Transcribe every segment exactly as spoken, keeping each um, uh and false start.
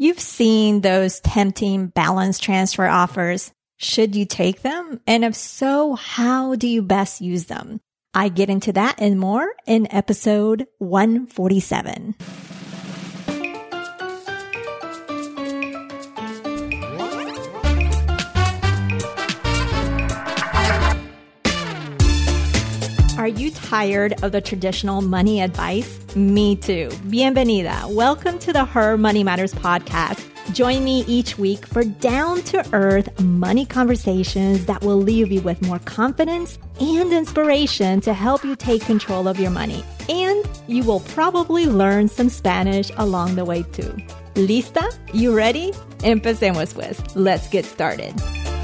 You've seen those tempting balance transfer offers. Should you take them? And if so, how do you best use them? I get into that and more in episode one forty-seven. Are you tired of the traditional money advice? Me too. Bienvenida. Welcome to the Her Money Matters podcast. Join me each week for down-to-earth money conversations that will leave you with more confidence and inspiration to help you take control of your money. And you will probably learn some Spanish along the way too. ¿Lista? You ready? Empecemos pues. Let's get started.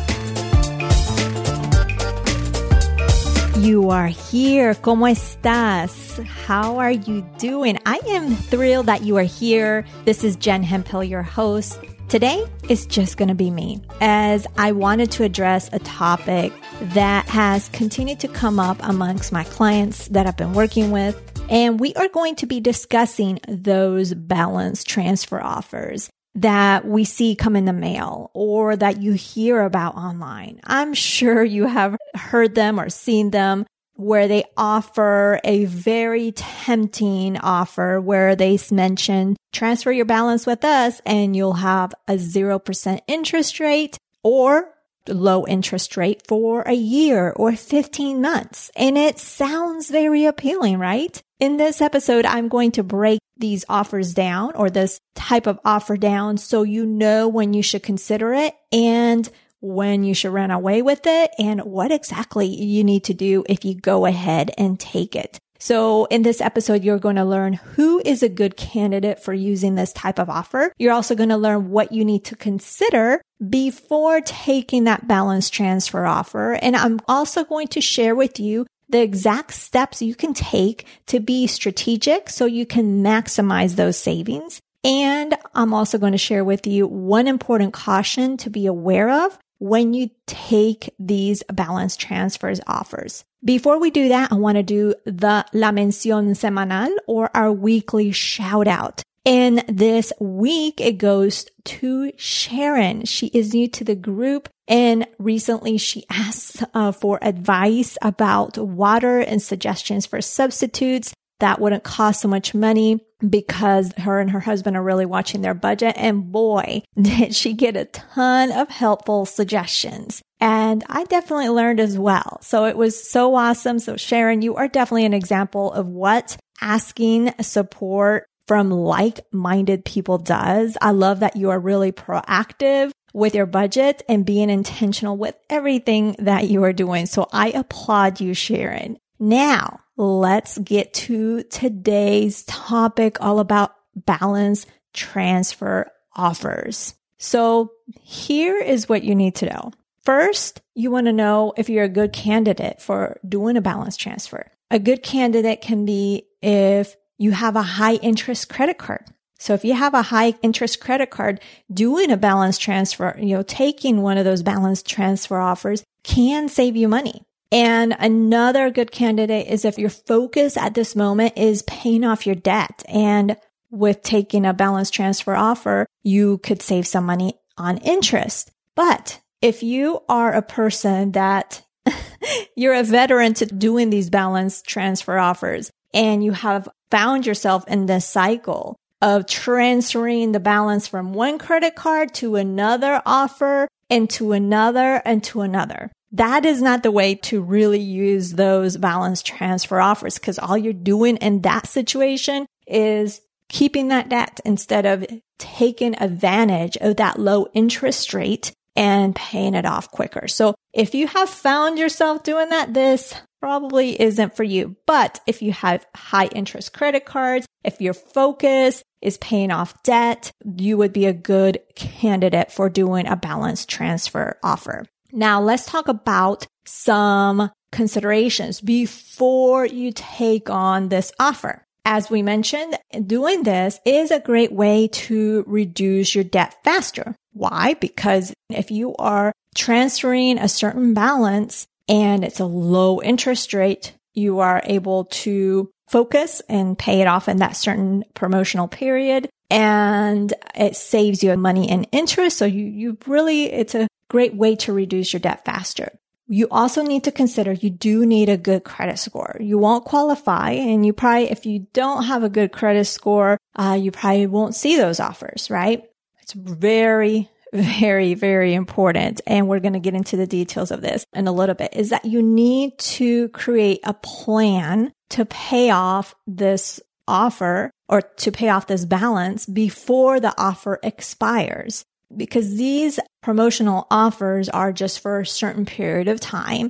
You are here. ¿Cómo estás? How are you doing? I am thrilled that you are here. This is Jen Hemphill, your host. Today is just going to be me, as I wanted to address a topic that has continued to come up amongst my clients that I've been working with. And we are going to be discussing those balance transfer offers that we see come in the mail or that you hear about online. I'm sure you have heard them or seen them where they offer a very tempting offer where they mention transfer your balance with us and you'll have a zero percent interest rate or low interest rate for a year or fifteen months. And it sounds very appealing, right? In this episode, I'm going to break these offers down or this type of offer down so you know when you should consider it and when you should run away with it and what exactly you need to do if you go ahead and take it. So in this episode, you're going to learn who is a good candidate for using this type of offer. You're also going to learn what you need to consider before taking that balance transfer offer. And I'm also going to share with you the exact steps you can take to be strategic so you can maximize those savings. And I'm also going to share with you one important caution to be aware of when you take these balance transfers offers. Before we do that, I want to do the La Mención Semanal or our weekly shout out. And this week, it goes to Sharon. She is new to the group. And recently she asked uh, for advice about water and suggestions for substitutes that wouldn't cost so much money because her and her husband are really watching their budget. And boy, did she get a ton of helpful suggestions. And I definitely learned as well. So it was so awesome. So Sharon, you are definitely an example of what asking support from like-minded people does. I love that you are really proactive with your budget and being intentional with everything that you are doing. So I applaud you, Sharon. Now, let's get to today's topic all about balance transfer offers. So here is what you need to know. First, you want to know if you're a good candidate for doing a balance transfer. A good candidate can be if you have a high interest credit card. So if you have a high interest credit card, doing a balance transfer, you know, taking one of those balance transfer offers can save you money. And another good candidate is if your focus at this moment is paying off your debt. And with taking a balance transfer offer, you could save some money on interest. But if you are a person that you're a veteran to doing these balance transfer offers and you have found yourself in this cycle of transferring the balance from one credit card to another offer and to another and to another. That is not the way to really use those balance transfer offers because all you're doing in that situation is keeping that debt instead of taking advantage of that low interest rate and paying it off quicker. So if you have found yourself doing that, this probably isn't for you. But if you have high interest credit cards, if your focus is paying off debt, you would be a good candidate for doing a balance transfer offer. Now let's talk about some considerations before you take on this offer. As we mentioned, doing this is a great way to reduce your debt faster. Why? Because if you are transferring a certain balance and it's a low interest rate, you are able to focus and pay it off in that certain promotional period and it saves you money and interest. So you, you really, it's a great way to reduce your debt faster. You also need to consider you do need a good credit score. You won't qualify, and you probably, if you don't have a good credit score, uh, you probably won't see those offers, right? It's very, very, very important. And we're going to get into the details of this in a little bit, is that you need to create a plan to pay off this offer or to pay off this balance before the offer expires. Because these promotional offers are just for a certain period of time,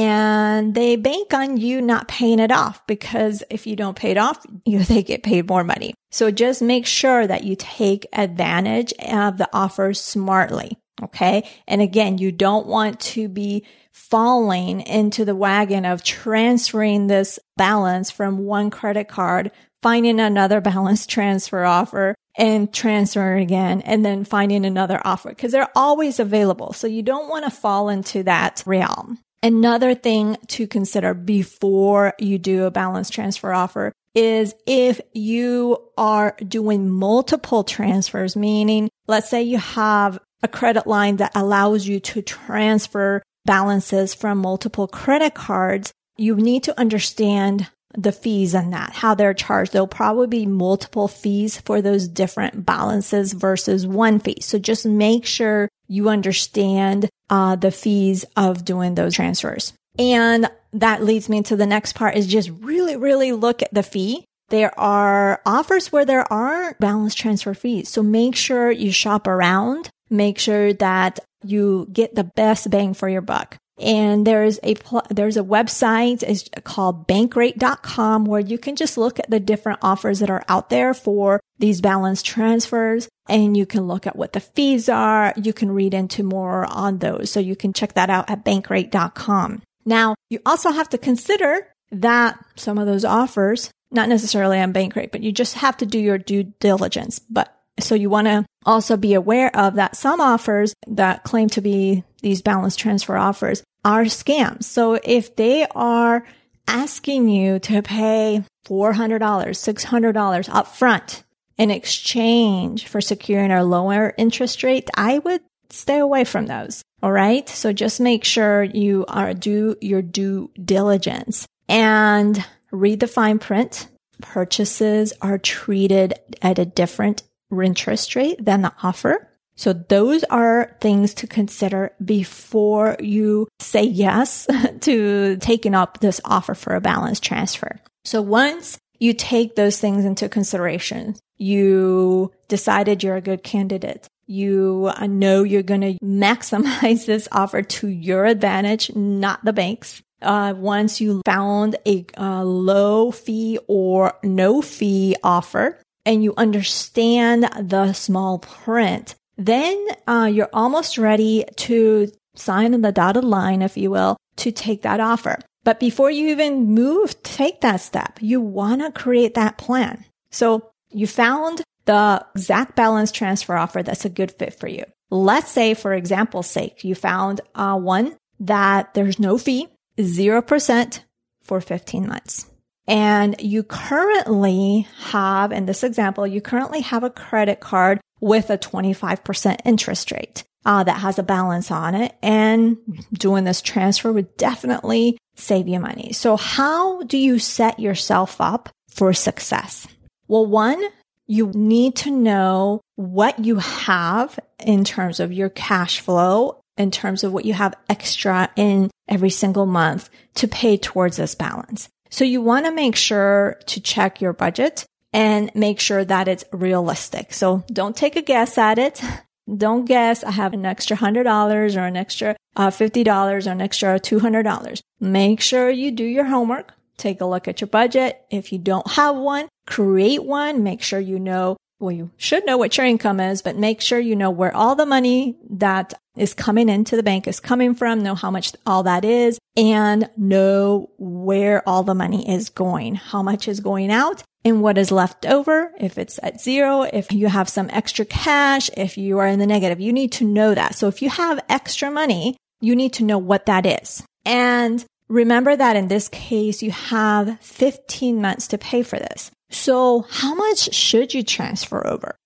and they bank on you not paying it off, because if you don't pay it off, you they get paid more money. So just make sure that you take advantage of the offers smartly. Okay. And again, you don't want to be falling into the wagon of transferring this balance from one credit card, finding another balance transfer offer, and transfer again, and then finding another offer, because they're always available. So you don't want to fall into that realm. Another thing to consider before you do a balance transfer offer is if you are doing multiple transfers, meaning let's say you have a credit line that allows you to transfer balances from multiple credit cards, you need to understand the fees on that, how they're charged. There'll probably be multiple fees for those different balances versus one fee. So just make sure you understand uh, the fees of doing those transfers. And that leads me to the next part, is just really, really look at the fee. There are offers where there aren't balance transfer fees. So make sure you shop around. Make sure that you get the best bang for your buck. And there's a, pl- there's a website, it's called bankrate dot com, where you can just look at the different offers that are out there for these balance transfers, and you can look at what the fees are. You can read into more on those. So you can check that out at bankrate dot com. Now, you also have to consider that some of those offers, not necessarily on Bankrate, but you just have to do your due diligence. But so you want to also be aware of that some offers that claim to be these balance transfer offers are scams. So if they are asking you to pay four hundred dollars, six hundred dollars upfront in exchange for securing a lower interest rate, I would stay away from those. All right. So just make sure you are do your due diligence and read the fine print. Purchases are treated at a different interest rate than the offer. So those are things to consider before you say yes to taking up this offer for a balance transfer. So once you take those things into consideration, you decided you're a good candidate, you know you're going to maximize this offer to your advantage, not the bank's. Uh, once you found a, a low fee or no fee offer, and you understand the small print, then uh, you're almost ready to sign on the dotted line, if you will, to take that offer. But before you even move, take that step, you want to create that plan. So you found the exact balance transfer offer that's a good fit for you. Let's say, for example's sake, you found uh, one that there's no fee, zero percent for fifteen months. And you currently have, in this example, you currently have a credit card with a twenty-five percent interest rate uh, that has a balance on it. And doing this transfer would definitely save you money. So how do you set yourself up for success? Well, one, you need to know what you have in terms of your cash flow, in terms of what you have extra in every single month to pay towards this balance. So you want to make sure to check your budget and make sure that it's realistic. So don't take a guess at it. Don't guess, I have an extra one hundred dollars or an extra uh, fifty dollars or an extra two hundred dollars. Make sure you do your homework. Take a look at your budget. If you don't have one, create one. Make sure you know, well, you should know what your income is, but make sure you know where all the money that is coming into the bank is coming from, know how much all that is, and know where all the money is going, how much is going out, and what is left over. If it's at zero, if you have some extra cash, if you are in the negative, you need to know that. So if you have extra money, you need to know what that is. And remember that in this case, you have fifteen months to pay for this. So how much should you transfer over?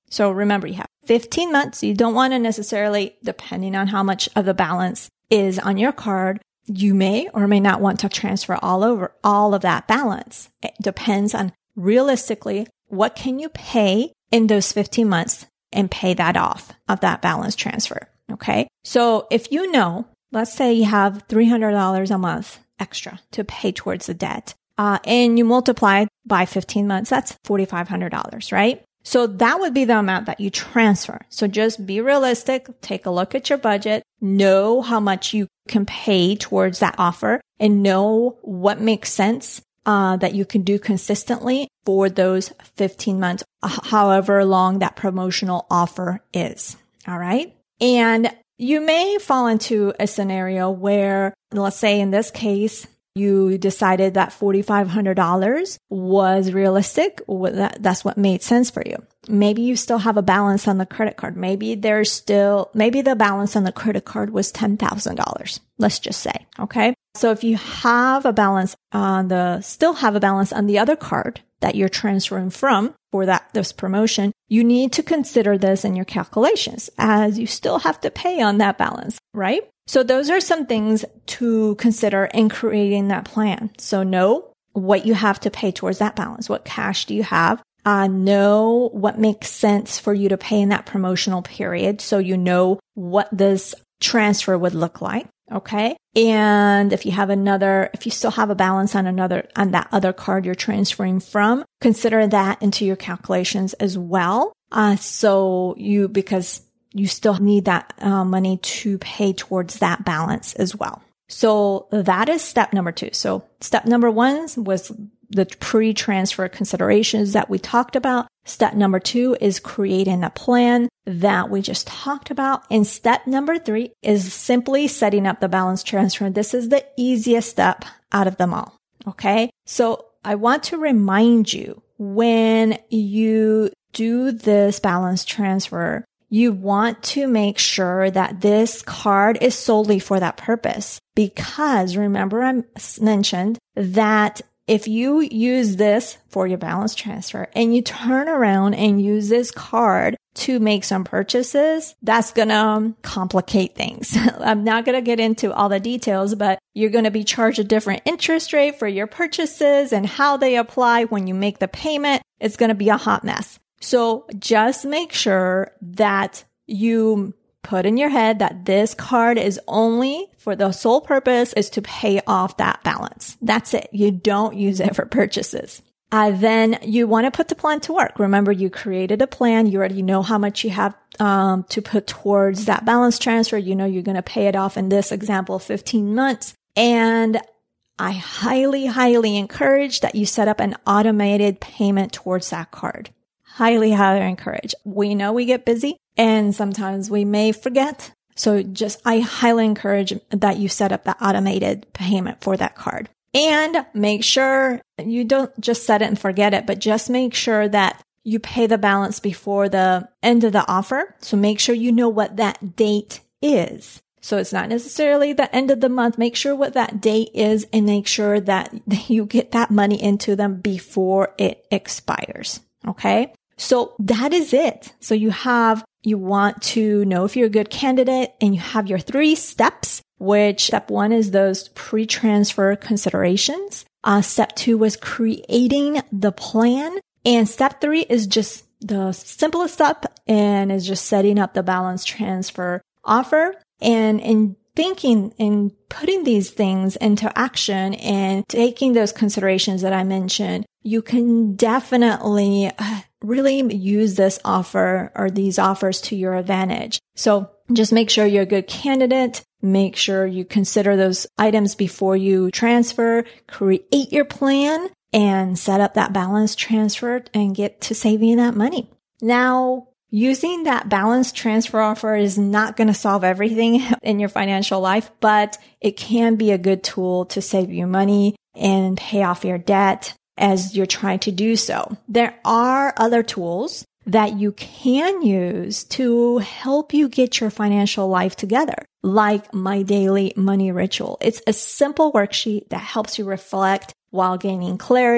So remember, you have fifteen months. You don't want to necessarily, depending on how much of the balance is on your card, you may or may not want to transfer all over all of that balance. It depends on realistically, what can you pay in those fifteen months and pay that off of that balance transfer. Okay. So if you know, let's say you have three hundred dollars a month extra to pay towards the debt, uh, and you multiply by fifteen months, that's four thousand five hundred dollars, right? So that would be the amount that you transfer. So just be realistic, take a look at your budget, know how much you can pay towards that offer, and know what makes sense uh, that you can do consistently for those fifteen months, however long that promotional offer is. All right. And you may fall into a scenario where, let's say in this case, you decided that four thousand five hundred dollars was realistic. That's what made sense for you. Maybe you still have a balance on the credit card. Maybe there's still, maybe the balance on the credit card was ten thousand dollars. Let's just say, okay? So if you have a balance on the, still have a balance on the other card that you're transferring from for that, this promotion, you need to consider this in your calculations as you still have to pay on that balance, right? So those are some things to consider in creating that plan. So know what you have to pay towards that balance. What cash do you have? Uh, know what makes sense for you to pay in that promotional period. So you know what this transfer would look like. Okay. And if you have another, if you still have a balance on another, on that other card you're transferring from, consider that into your calculations as well. Uh, so you, because you still need that uh, money to pay towards that balance as well. So that is step number two. So step number one was the pre-transfer considerations that we talked about. Step number two is creating a plan that we just talked about. And step number three is simply setting up the balance transfer. This is the easiest step out of them all. Okay. So I want to remind you, when you do this balance transfer, you want to make sure that this card is solely for that purpose. Because remember, I mentioned that if you use this for your balance transfer and you turn around and use this card to make some purchases, that's going to complicate things. I'm not going to get into all the details, but you're going to be charged a different interest rate for your purchases and how they apply when you make the payment. It's going to be a hot mess. So just make sure that you put in your head that this card is only for the sole purpose is to pay off that balance. That's it. You don't use it for purchases. Uh, then you want to put the plan to work. Remember, you created a plan. You already know how much you have um, to put towards that balance transfer. You know you're going to pay it off in this example, fifteen months. And I highly, highly encourage that you set up an automated payment towards that card. Highly, highly encourage. We know we get busy and sometimes we may forget. So just, I highly encourage that you set up that automated payment for that card. And make sure you don't just set it and forget it, but just make sure that you pay the balance before the end of the offer. So make sure you know what that date is. So it's not necessarily the end of the month. Make sure what that date is and make sure that you get that money into them before it expires. Okay. So that is it. So you have, you want to know if you're a good candidate and you have your three steps, which step one is those pre-transfer considerations. Uh, step two was creating the plan. And step three is just the simplest step and is just setting up the balance transfer offer. And in thinking and putting these things into action and taking those considerations that I mentioned, you can definitely really use this offer or these offers to your advantage. So just make sure you're a good candidate. Make sure you consider those items before you transfer, create your plan, and set up that balance transfer and get to saving that money. Now, using that balance transfer offer is not going to solve everything in your financial life, but it can be a good tool to save you money and pay off your debt as you're trying to do so. There are other tools that you can use to help you get your financial life together, like My Daily Money Ritual. It's a simple worksheet that helps you reflect while gaining clarity.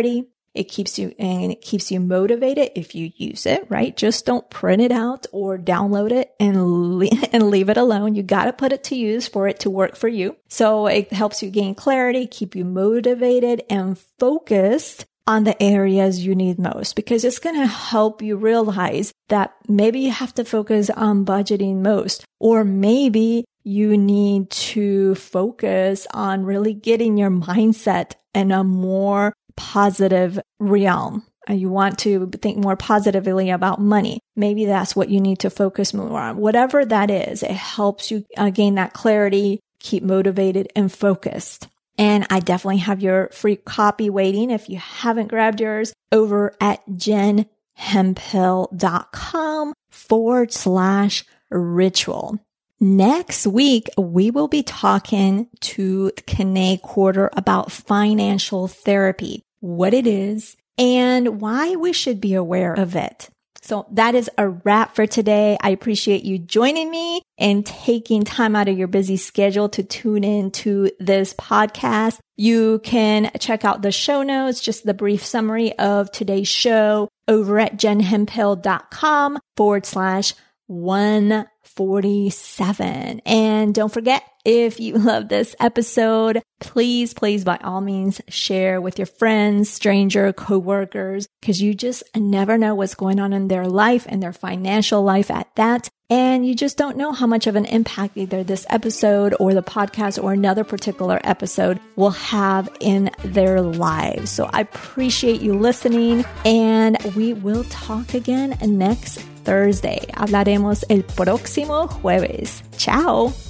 It keeps you, and it keeps you motivated if you use it, right? Just don't print it out or download it and, le- and leave it alone. You got to put it to use for it to work for you. So it helps you gain clarity, keep you motivated and focused on the areas you need most, because it's going to help you realize that maybe you have to focus on budgeting most, or maybe you need to focus on really getting your mindset in a more positive realm. And you want to think more positively about money. Maybe that's what you need to focus more on. Whatever that is, it helps you uh, gain that clarity, keep motivated and focused. And I definitely have your free copy waiting. If you haven't grabbed yours, over at jenhemphill.com forward slash ritual. Next week, we will be talking to Kanae Quarter about financial therapy, what it is, and why we should be aware of it. So that is a wrap for today. I appreciate you joining me and taking time out of your busy schedule to tune in to this podcast. You can check out the show notes, just the brief summary of today's show over at jenhemphill.com forward slash 147. And don't forget, if you love this episode, please, please, by all means, share with your friends, stranger, coworkers, because you just never know what's going on in their life and their financial life at that. And you just don't know how much of an impact either this episode or the podcast or another particular episode will have in their lives. So I appreciate you listening, and we will talk again next Thursday. Hablaremos el próximo jueves. Ciao.